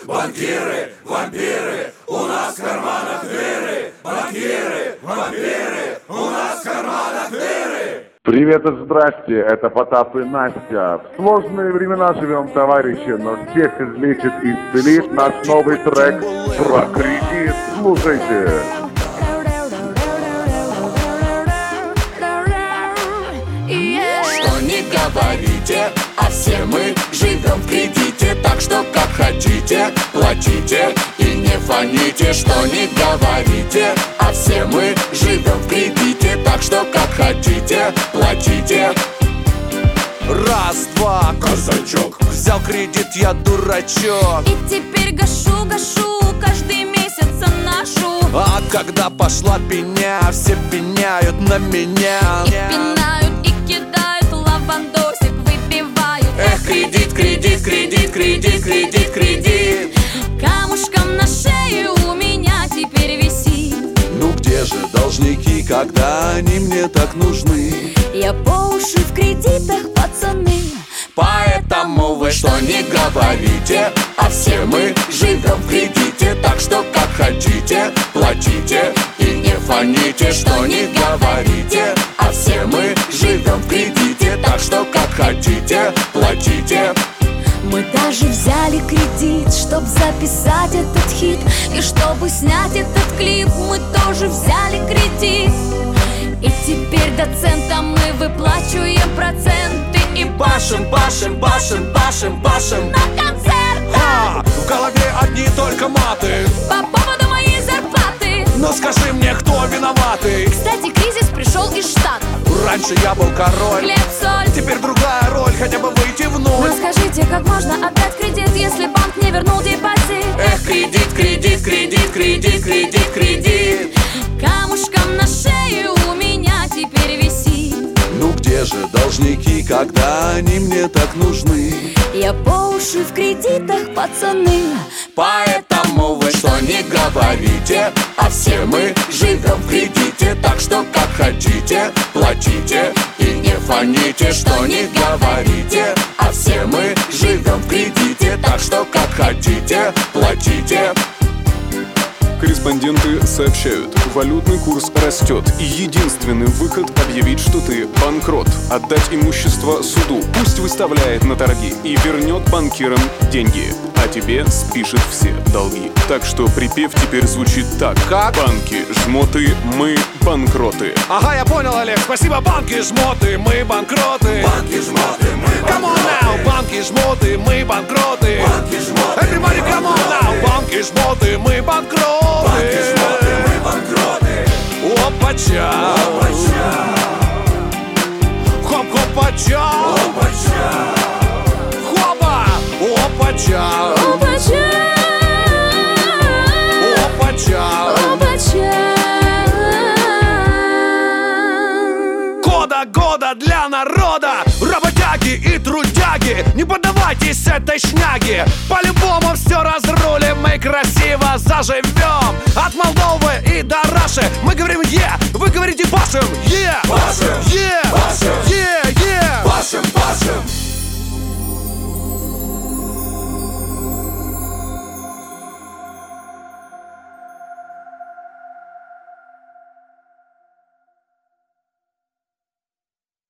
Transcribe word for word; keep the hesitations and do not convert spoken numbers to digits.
банкиры, вампиры, у нас в карманах дыры. Банкиры, вампиры, у нас в карманах дыры. Привет и здрасте, это Потап и Настя. В сложные времена живем, товарищи, но всех излечит и исцелит наш новый трек про кредит. Слушайте. Что не говорите, а все мы живем в кредите. Так что как хотите, платите и не фоните. Что не говорите, а все мы живем в кредите. Так что как хотите, платите. Раз, два, казачок, взял кредит, я дурачок. И теперь гашу, гашу, каждый месяц ношу. А когда пошла пеня, все пеняют на меня. И пинают, и кидают, лавандосик выпивают. Эх, кредит, кредит, кредит, кредит, кредит, кредит. Камушком на шее у меня теперь висит. Ну где же должники, когда они мне так нужны? Я по уши в кредитах, пацаны. Поэтому вы что не говорите, а все мы живем в кредите. Так что как хотите, платите и не фоните. Что не говорите, а все мы живем в кредите. Так что как хотите, платите. Мы даже взяли кредит, чтоб записать этот хит. И чтобы снять этот клип, мы тоже взяли кредит. И теперь доцентам мы выплачиваем проценты. И Башим, башим, башим, башим, башим на концертах. а, в голове одни только маты. По поводу моей зарплаты. Но скажи мне, кто виноватый? Кстати, кризис пришел из Штатов. Раньше я был король, Хлеб, соль. теперь другая роль, хотя бы выйти в Но ноль. скажите, как можно отдать кредит, если банк не вернул депозит? Эх, кредит, кредит, кредит, кредит, кредит, кредит. Камушком на шее у меня теперь висит. Ну где же должники, когда они мне так нужны? Я по уши в кредитах, пацаны. Поэтому вы что не говорите, а все мы живем в кредите. Так что как хотите, платите и не фоните. Что не говорите, а все мы живем в кредите. Так что как хотите, платите. Корреспонденты сообщают, валютный курс растет, и единственный выход — объявить, что ты банкрот. Отдать имущество суду, пусть выставляет на торги и вернет банкирам деньги, а тебе спишет все долги. Так что припев теперь звучит так: Как? банки, жмоты, мы банкроты. Ага, я понял, Олег, спасибо, банки, жмоты, мы банкроты. Банки, жмоты, мы Come on now, банки, жмоты, мы банкроты. Банки, жмоты, Everybody, come on now, банки, жмоты, мы банкроты. Банки, жмоты, мы банкроты. Опача, хоп-хопача, хоба, опача, опача. Кода года для народа, работяги и трудяги, не поддавайтесь этой шняге. По-любому все разрулим, мы красиво заживем. От Молдовы и до Раши мы говорим «е», вы говорите «пашем», «е», Пашем, «е», пашем,